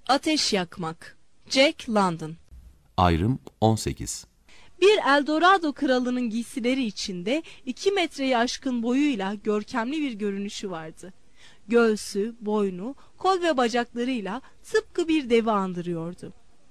Ateş yakmak. Jack London. Ayrım 18. Bir Eldorado kralının giysileri içinde 2 metreyi aşkın boyuyla görkemli bir görünüşü vardı. Göğsü, boynu, kol ve bacaklarıyla tıpkı bir devi andırıyordu.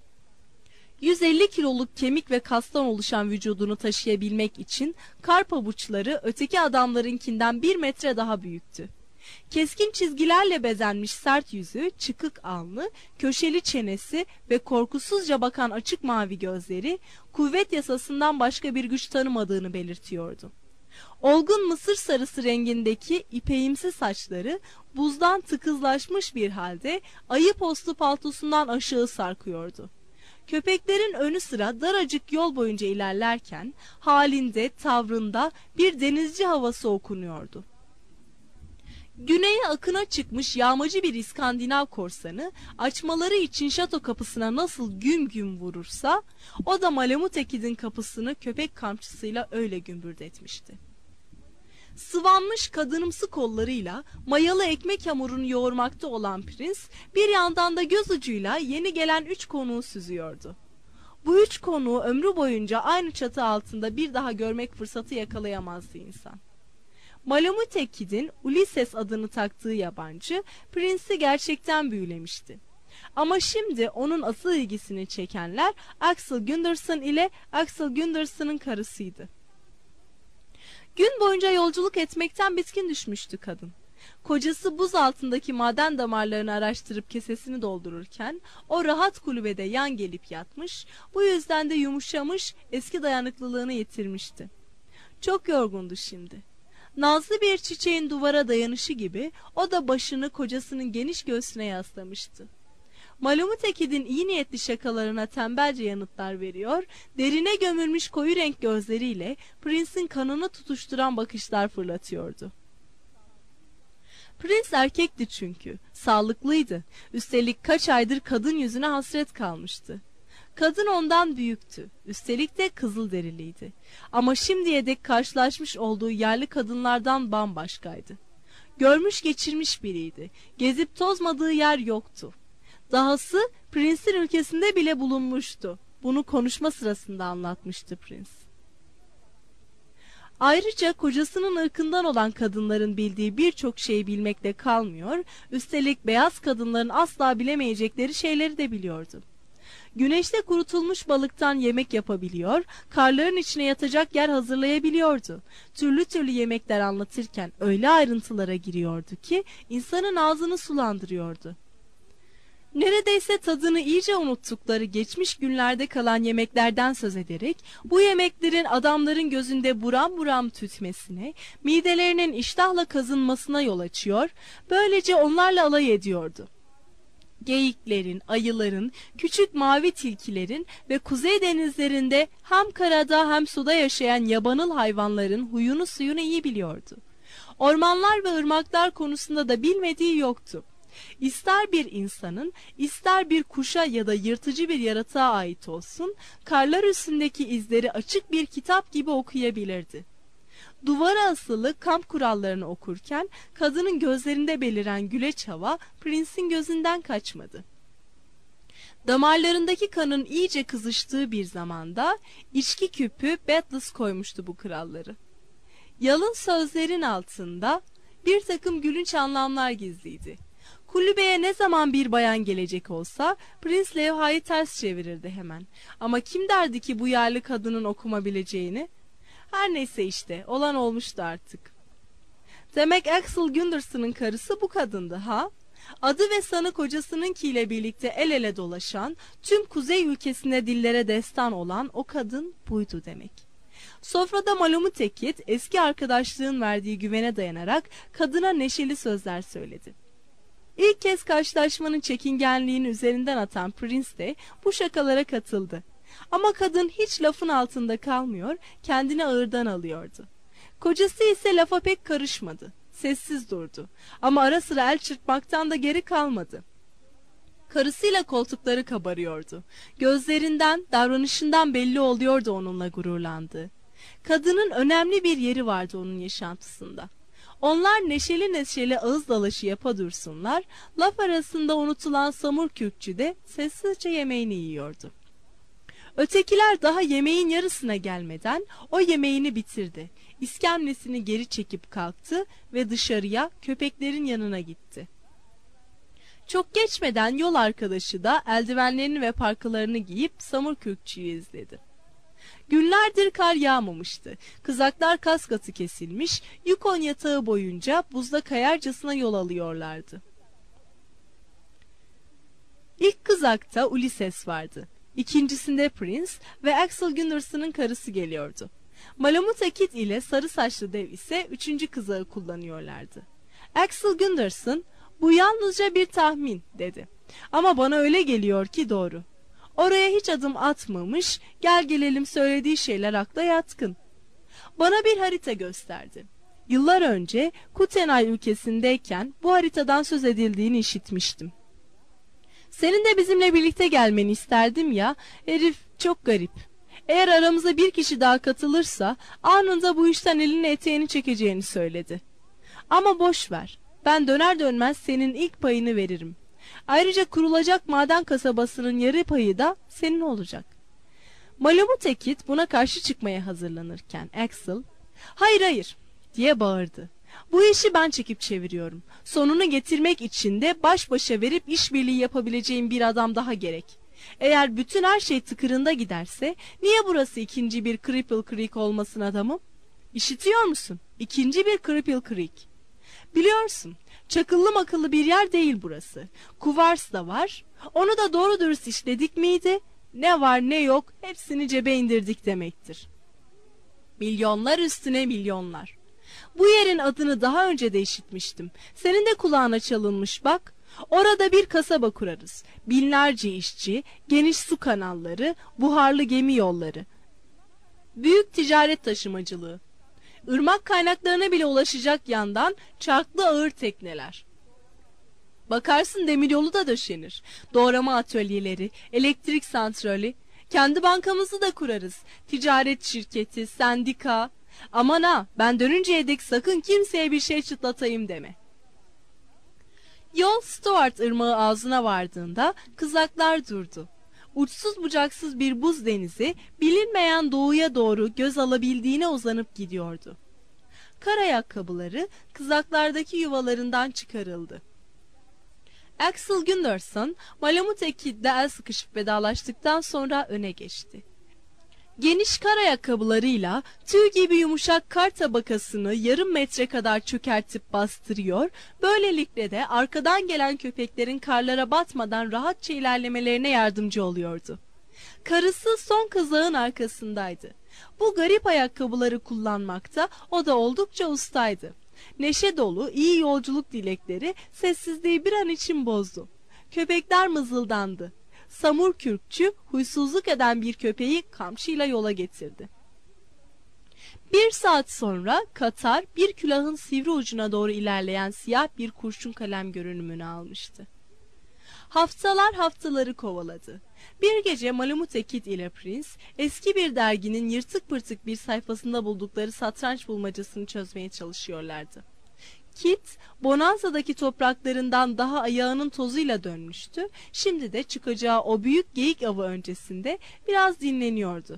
150 kiloluk kemik ve kastan oluşan vücudunu taşıyabilmek için kar pabuçları öteki adamlarınkinden 1 metre daha büyüktü. Keskin çizgilerle bezenmiş sert yüzü, çıkık alnı, köşeli çenesi ve korkusuzca bakan açık mavi gözleri kuvvet yasasından başka bir güç tanımadığını belirtiyordu. Olgun mısır sarısı rengindeki ipeğimsi saçları buzdan tıkızlaşmış bir halde ayı postu paltosundan aşağı sarkıyordu. Köpeklerin önü sıra daracık yol boyunca ilerlerken halinde, tavrında bir denizci havası okunuyordu. Güneye akına çıkmış yağmacı bir İskandinav korsanı açmaları için şato kapısına nasıl güm güm vurursa o da Malamut Ekid'in kapısını köpek kamçısıyla öyle gümbürdetmişti. Sıvanmış kadınımsı kollarıyla mayalı ekmek hamurunu yoğurmakta olan prens bir yandan da göz ucuyla yeni gelen 3 konuğu süzüyordu. Bu 3 konuğu ömrü boyunca aynı çatı altında bir daha görmek fırsatı yakalayamazdı insan. Malamut Ekid'in Ulysses adını taktığı yabancı prensi gerçekten büyülemişti. Ama şimdi onun asıl ilgisini çekenler Axel Gunderson ile Axel Gunderson'ın karısıydı. Gün boyunca yolculuk etmekten bitkin düşmüştü kadın. Kocası buz altındaki maden damarlarını araştırıp kesesini doldururken o rahat kulübede yan gelip yatmış, bu yüzden de yumuşamış, eski dayanıklılığını yitirmişti. Çok yorgundu şimdi. Nazlı bir çiçeğin duvara dayanışı gibi o da başını kocasının geniş göğsüne yaslamıştı. Malamut Ekid'in iyi niyetli şakalarına tembelce yanıtlar veriyor, derine gömülmüş koyu renk gözleriyle prensin kanını tutuşturan bakışlar fırlatıyordu. Prens erkekti çünkü, sağlıklıydı, üstelik kaç aydır kadın yüzüne hasret kalmıştı. Kadın ondan büyüktü, üstelik de kızılderiliydi. Ama şimdiye dek karşılaşmış olduğu yerli kadınlardan bambaşkaydı. Görmüş geçirmiş biriydi, gezip tozmadığı yer yoktu. Dahası prensin ülkesinde bile bulunmuştu. Bunu konuşma sırasında anlatmıştı prens. Ayrıca kocasının ırkından olan kadınların bildiği birçok şeyi bilmekle kalmıyor, üstelik beyaz kadınların asla bilemeyecekleri şeyleri de biliyordu. Güneşte kurutulmuş balıktan yemek yapabiliyor, karların içine yatacak yer hazırlayabiliyordu. Türlü türlü yemekler anlatırken öyle ayrıntılara giriyordu ki insanın ağzını sulandırıyordu. Neredeyse tadını iyice unuttukları geçmiş günlerde kalan yemeklerden söz ederek bu yemeklerin adamların gözünde buram buram tütmesine, midelerinin iştahla kazınmasına yol açıyor, böylece onlarla alay ediyordu. Geyiklerin, ayıların, küçük mavi tilkilerin ve kuzey denizlerinde hem karada hem suda yaşayan yabanıl hayvanların huyunu suyunu iyi biliyordu. Ormanlar ve ırmaklar konusunda da bilmediği yoktu. İster bir insanın, ister bir kuşa ya da yırtıcı bir yaratığa ait olsun, karlar üstündeki izleri açık bir kitap gibi okuyabilirdi. Duvara asılı kamp kurallarını okurken kadının gözlerinde beliren güleç hava prensin gözünden kaçmadı. Damarlarındaki kanın iyice kızıştığı bir zamanda içki küpü Battles koymuştu bu kuralları. Yalın sözlerin altında bir takım gülünç anlamlar gizliydi. Kulübeye ne zaman bir bayan gelecek olsa prens levhayı ters çevirirdi hemen. Ama kim derdi ki bu yerli kadının okumabileceğini? Her neyse işte, olan olmuştu artık. Demek Axel Gunderson'ın karısı bu kadındı ha? Adı ve sanı kocasınınkiyle birlikte el ele dolaşan, tüm kuzey ülkesine dillere destan olan o kadın buydu demek. Sofrada Malamut Ekid eski arkadaşlığın verdiği güvene dayanarak kadına neşeli sözler söyledi. İlk kez karşılaşmanın çekingenliğini üzerinden atan prens de bu şakalara katıldı. Ama kadın hiç lafın altında kalmıyor, kendini ağırdan alıyordu. Kocası ise lafa pek karışmadı, sessiz durdu. Ama ara sıra el çırpmaktan da geri kalmadı. Karısıyla koltukları kabarıyordu. Gözlerinden, davranışından belli oluyordu onunla gururlandığı. Kadının önemli bir yeri vardı onun yaşantısında. Onlar neşeli neşeli ağız dalaşı yapa dursunlar, laf arasında unutulan Samur Kürkçü de sessizce yemeğini yiyordu. Ötekiler daha yemeğin yarısına gelmeden o yemeğini bitirdi. İskemlesini geri çekip kalktı ve dışarıya köpeklerin yanına gitti. Çok geçmeden yol arkadaşı da eldivenlerini ve parkalarını giyip Samur Kürkçü'yü izledi. Günlerdir kar yağmamıştı. Kızaklar kas katı kesilmiş, Yukon yatağı boyunca buzda kayarcasına yol alıyorlardı. İlk kızakta Ulysses vardı. İkincisinde Prince ve Axel Gunderson'ın karısı geliyordu. Malamute Kid ile sarı saçlı dev ise üçüncü kızağı kullanıyorlardı. Axel Gunderson, "Bu yalnızca bir tahmin," dedi. "Ama bana öyle geliyor ki doğru. Oraya hiç adım atmamış, gel gelelim söylediği şeyler akla yatkın." Bana bir harita gösterdi. Yıllar önce Kutenay ülkesindeyken bu haritadan söz edildiğini işitmiştim. "Senin de bizimle birlikte gelmeni isterdim ya, herif çok garip. Eğer aramıza bir kişi daha katılırsa anında bu işten elini eteğini çekeceğini söyledi. Ama boş ver, ben döner dönmez senin ilk payını veririm. Ayrıca kurulacak maden kasabasının yarı payı da senin olacak." Malamute Kid buna karşı çıkmaya hazırlanırken Axel, "Hayır hayır," diye bağırdı. "Bu işi ben çekip çeviriyorum. Sonunu getirmek için de baş başa verip işbirliği yapabileceğim bir adam daha gerek. Eğer bütün her şey tıkırında giderse niye burası ikinci bir Cripple Creek olmasın adamım? İşitiyor musun? İkinci bir Cripple Creek. Biliyorsun, çakıllı makıllı bir yer değil burası. Kuvars da var. Onu da doğru dürüst işledik miydi? Ne var ne yok hepsini cebe indirdik demektir. Milyonlar üstüne milyonlar. Bu yerin adını daha önce de işitmiştim. Senin de kulağına çalınmış bak. Orada bir kasaba kurarız. Binlerce işçi, geniş su kanalları, buharlı gemi yolları. Büyük ticaret taşımacılığı. Irmak kaynaklarına bile ulaşacak yandan çarklı ağır tekneler. Bakarsın demiryolu da döşenir. Doğrama atölyeleri, elektrik santrali. Kendi bankamızı da kurarız. Ticaret şirketi, sendika. Aman ha, ben dönünceye dek sakın kimseye bir şey çıtlatayım deme. Yol Stuart ırmağı ağzına vardığında kızaklar durdu. Uçsuz bucaksız bir buz denizi bilinmeyen doğuya doğru göz alabildiğine uzanıp gidiyordu. Kar ayakkabıları kızaklardaki yuvalarından çıkarıldı. Axel Gunderson, Malamute Kid'le el sıkışıp vedalaştıktan sonra öne geçti. Geniş kar ayakkabılarıyla tüy gibi yumuşak kar tabakasını yarım metre kadar çökertip bastırıyor, böylelikle de arkadan gelen köpeklerin karlara batmadan rahatça ilerlemelerine yardımcı oluyordu. Karısı son kızağın arkasındaydı. Bu garip ayakkabıları kullanmakta o da oldukça ustaydı. Neşe dolu iyi yolculuk dilekleri sessizliği bir an için bozdu. Köpekler mızıldandı. Samur Kürkçü huysuzluk eden bir köpeği kamçıyla yola getirdi. Bir saat sonra Katar bir külahın sivri ucuna doğru ilerleyen siyah bir kurşun kalem görünümünü almıştı. Haftalar haftaları kovaladı. Bir gece Malamute Kid ile Prince eski bir derginin yırtık pırtık bir sayfasında buldukları satranç bulmacasını çözmeye çalışıyorlardı. Kid, Bonanza'daki topraklarından daha ayağının tozuyla dönmüştü. Şimdi de çıkacağı o büyük geyik avı öncesinde biraz dinleniyordu.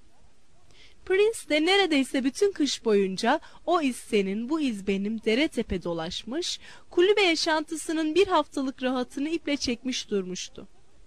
Prince de neredeyse bütün kış boyunca o iz senin bu iz benim dere tepe dolaşmış, kulübe yaşantısının bir haftalık rahatını iple çekmiş durmuştu.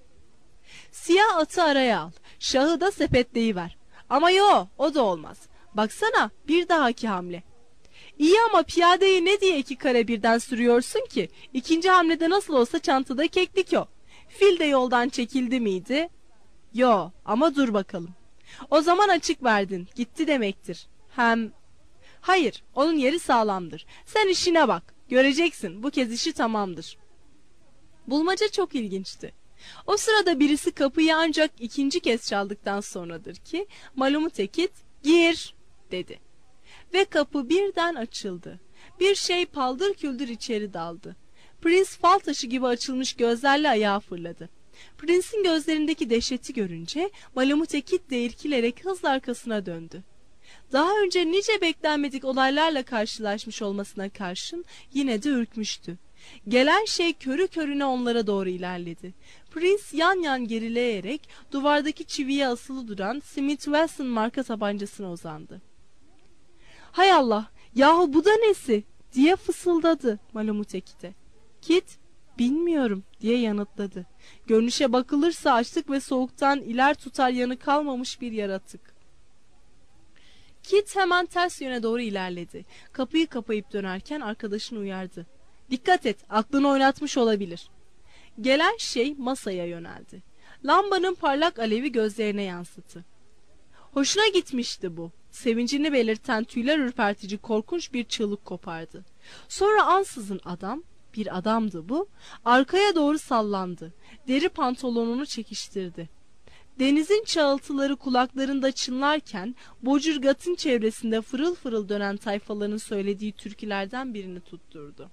Siyah atı araya al, şahı da sepetleyiver. Ama yo, o da olmaz. Baksana, bir dahaki hamle. İyi ama piyadeyi ne diye iki kare birden sürüyorsun ki? İkinci hamlede nasıl olsa çantada keklik o. Fil de yoldan çekildi miydi? Yo, ama dur bakalım. O zaman açık verdin, gitti demektir. Hayır, onun yeri sağlamdır. Sen işine bak, göreceksin, bu kez işi tamamdır. Bulmaca çok ilginçti. O sırada birisi kapıyı ancak ikinci kez çaldıktan sonradır ki Malamute Kid gir dedi. Ve kapı birden açıldı. Bir şey paldır küldür içeri daldı. Prince fal taşı gibi açılmış gözlerle ayağa fırladı. Prince'in gözlerindeki dehşeti görünce Malamute Kid de irkilerek hızla arkasına döndü. Daha önce nice beklenmedik olaylarla karşılaşmış olmasına karşın yine de ürkmüştü. Gelen şey körü körüne onlara doğru ilerledi. Prince yan yan gerileyerek duvardaki çiviye asılı duran Smith Wesson marka tabancasına uzandı. "Hay Allah, yahu bu da nesi?" diye fısıldadı Malamute Kit'e. Kit, "Bilmiyorum," diye yanıtladı. Görünüşe bakılırsa açlık ve soğuktan iler tutar yanı kalmamış bir yaratık. Kit hemen ters yöne doğru ilerledi. Kapıyı kapayıp dönerken arkadaşını uyardı. "Dikkat et, aklını oynatmış olabilir." Gelen şey masaya yöneldi. Lambanın parlak alevi gözlerine yansıdı. Hoşuna gitmişti bu. Sevincini belirten tüyler ürpertici korkunç bir çığlık kopardı. Sonra ansızın adam, bir adamdı bu, arkaya doğru sallandı. Deri pantolonunu çekiştirdi. Denizin çağıltıları kulaklarında çınlarken Bocurgat'ın çevresinde fırıl fırıl dönen tayfaların söylediği türkülerden birini tutturdu.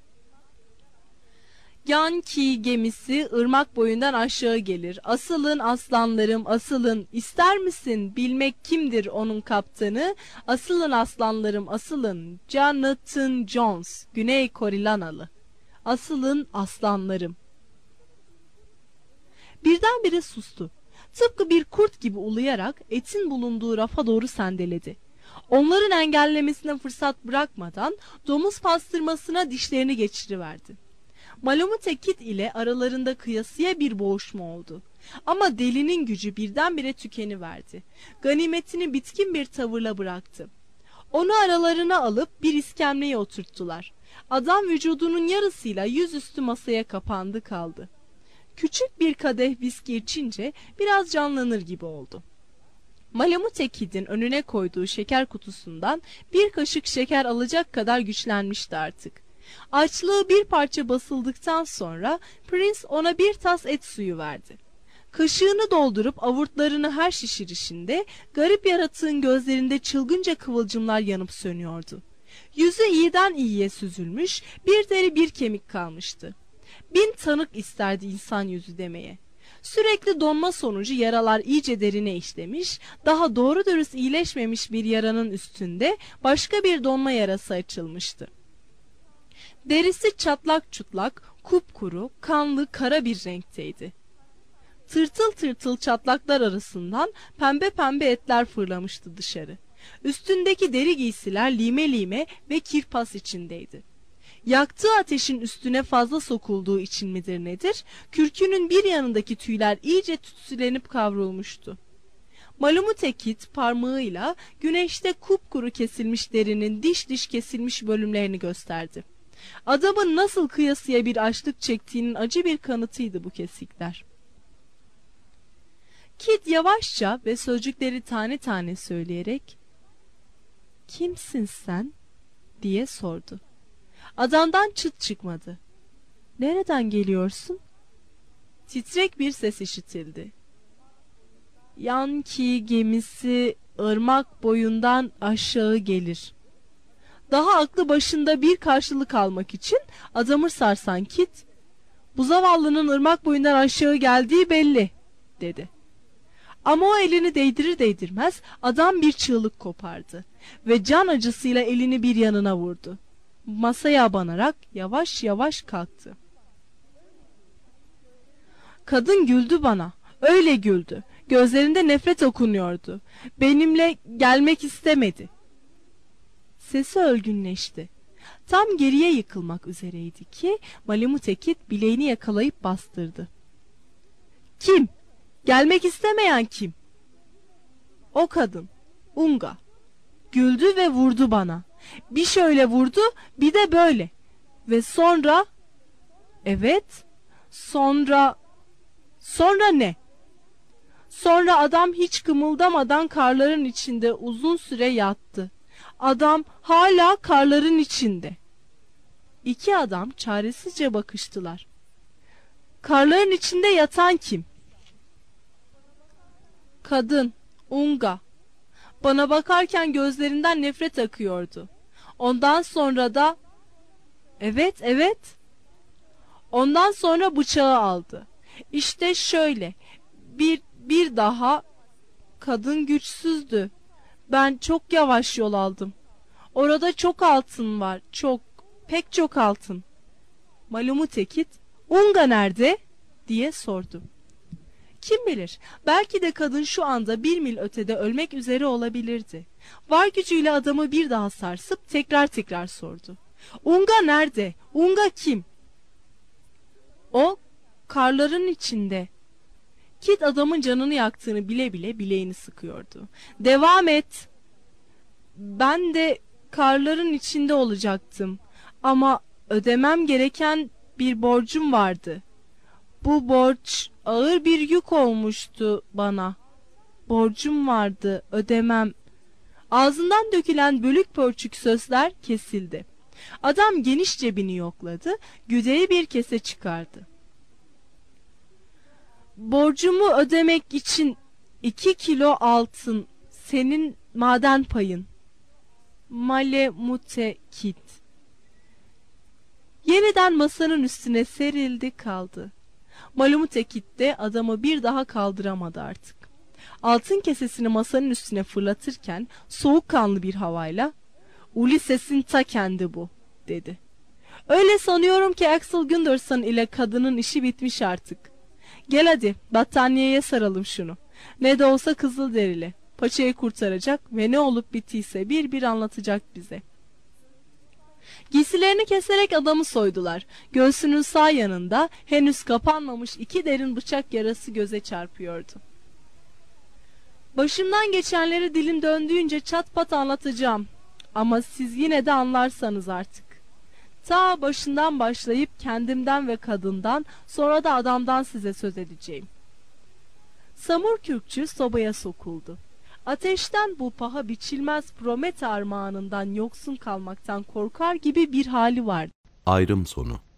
"Yanki gemisi ırmak boyundan aşağı gelir. Asılın aslanlarım asılın. İster misin bilmek kimdir onun kaptanı? Asılın aslanlarım asılın. Jonathan Jones, Güney Corilanalı. Asılın aslanlarım." Birdenbire sustu. Tıpkı bir kurt gibi uluyarak etin bulunduğu rafa doğru sendeledi. Onların engellemesine fırsat bırakmadan domuz pastırmasına dişlerini geçiriverdi. Malamute Kit ile aralarında kıyasıya bir boğuşma oldu. Ama delinin gücü birdenbire tükeniverdi. Ganimetini bitkin bir tavırla bıraktı. Onu aralarına alıp bir iskemleye oturttular. Adam vücudunun yarısıyla yüzüstü masaya kapandı kaldı. Küçük bir kadeh viski içince biraz canlanır gibi oldu. Malamute Kit'in önüne koyduğu şeker kutusundan bir kaşık şeker alacak kadar güçlenmişti artık. Açlığı bir parça basıldıktan sonra Prince ona bir tas et suyu verdi. Kaşığını doldurup avurtlarını her şişirişinde garip yaratığın gözlerinde çılgınca kıvılcımlar yanıp sönüyordu. Yüzü iyiden iyiye süzülmüş, bir deri bir kemik kalmıştı. 1000 tanık isterdi insan yüzü demeye. Sürekli donma sonucu yaralar iyice derine işlemiş, daha doğru dürüst iyileşmemiş bir yaranın üstünde başka bir donma yarası açılmıştı. Derisi çatlak çutlak, kupkuru, kanlı, kara bir renkteydi. Tırtıl tırtıl çatlaklar arasından pembe pembe etler fırlamıştı dışarı. Üstündeki deri giysiler lime lime ve kirpas içindeydi. Yaktığı ateşin üstüne fazla sokulduğu için midir nedir, kürkünün bir yanındaki tüyler iyice tütsülenip kavrulmuştu. Malamute Kit parmağıyla güneşte kupkuru kesilmiş derinin diş diş kesilmiş bölümlerini gösterdi. Adamın nasıl kıyasıya bir açlık çektiğinin acı bir kanıtıydı bu kesikler. Kit yavaşça ve sözcükleri tane tane söyleyerek "Kimsin sen?" diye sordu. Adamdan çıt çıkmadı. "Nereden geliyorsun?" Titrek bir ses işitildi. "Yanki gemisi ırmak boyundan aşağı gelir." Daha aklı başında bir karşılık almak için adamı sarsan Kit, "Bu zavallının ırmak boyundan aşağı geldiği belli," dedi. Ama o elini değdirir değdirmez adam bir çığlık kopardı ve can acısıyla elini bir yanına vurdu. Masaya abanarak yavaş yavaş kalktı. Kadın güldü bana, öyle güldü. Gözlerinde nefret okunuyordu. Benimle gelmek istemedi. Sesi ölgünleşti. Tam geriye yıkılmak üzereydi ki Malamute Kit bileğini yakalayıp bastırdı. "Kim? Gelmek istemeyen kim?" "O kadın, Unga." Güldü ve vurdu bana. Bir şöyle vurdu, bir de böyle. Ve sonra... Evet, sonra ne? Sonra adam hiç kımıldamadan karların içinde uzun süre yattı. Adam hala karların içinde. İki adam çaresizce bakıştılar. "Karların içinde yatan kim?" "Kadın, Unga." Bana bakarken gözlerinden nefret akıyordu. Ondan sonra da... Evet. Ondan sonra bıçağı aldı. İşte şöyle. Bir daha... Kadın güçsüzdü. Ben çok yavaş yol aldım. Orada çok altın var, pek çok altın. Malumu Tekit, Unga nerede? Diye sordu. Kim bilir, belki de kadın şu anda 1 mil ötede ölmek üzere olabilirdi. Var gücüyle adamı bir daha sarsıp tekrar sordu. Unga nerede? Unga kim? O, karların içinde. Kit adamın canını yaktığını bile bile bileğini sıkıyordu. Devam et. Ben de karların içinde olacaktım. Ama ödemem gereken bir borcum vardı. Bu borç ağır bir yük olmuştu bana. Borcum vardı, ödemem. Ağzından dökülen bölük pörçük sözler kesildi. Adam geniş cebini yokladı, güdeli bir kese çıkardı. Borcumu ödemek için 2 kilo altın, senin maden payın. Malemute Kit. Yeniden masanın üstüne serildi kaldı. Malemute Kit de adamı bir daha kaldıramadı artık. Altın kesesini masanın üstüne fırlatırken soğukkanlı bir havayla "Ulysses'in ta kendi bu," dedi. "Öyle sanıyorum ki Axel Gunderson ile kadının işi bitmiş artık. Gel hadi, battaniyeye saralım şunu. Ne de olsa Kızılderili. Paçayı kurtaracak ve ne olup bittiyse bir anlatacak bize." Giysilerini keserek adamı soydular. Göğsünün sağ yanında henüz kapanmamış 2 derin bıçak yarası göze çarpıyordu. "Başımdan geçenleri dilim döndüğünce çat pat anlatacağım. Ama siz yine de anlarsanız artık. Ta başından başlayıp kendimden ve kadından, sonra da adamdan size söz edeceğim." Samur kürkçü sobaya sokuldu. Ateşten, bu paha biçilmez Promete armağanından yoksun kalmaktan korkar gibi bir hali vardı. Ayrım sonu.